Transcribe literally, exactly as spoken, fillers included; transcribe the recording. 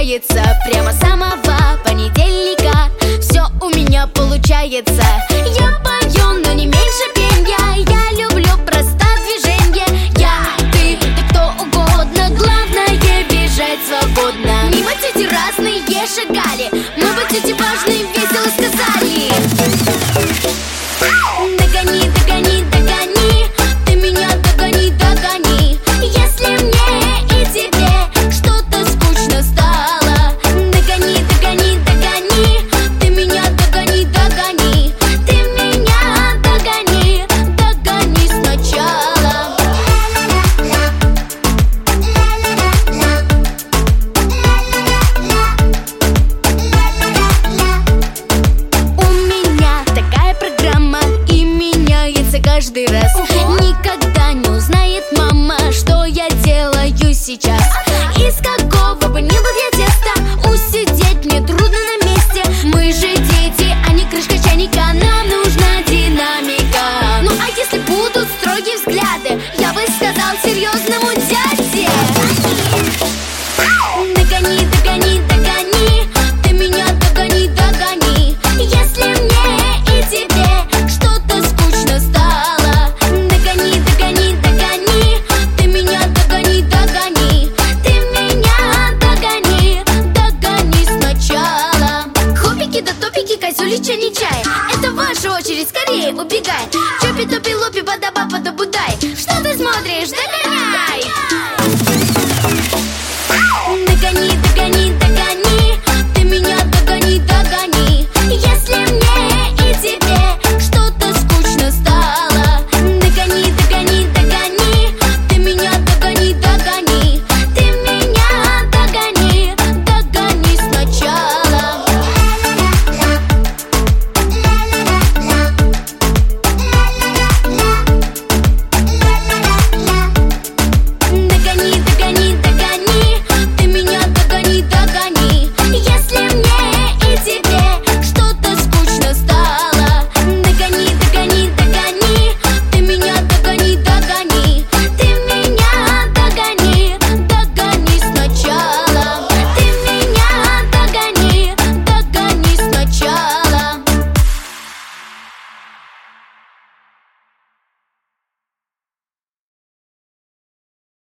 получается. Прямо с самого понедельника все у меня получается. Я пою, но не меньше пенья. Я люблю просто движение. Я, ты, да кто угодно. Главное бежать свободно. Мимо тети разные шагали. Мы бы тети важные весело сказали.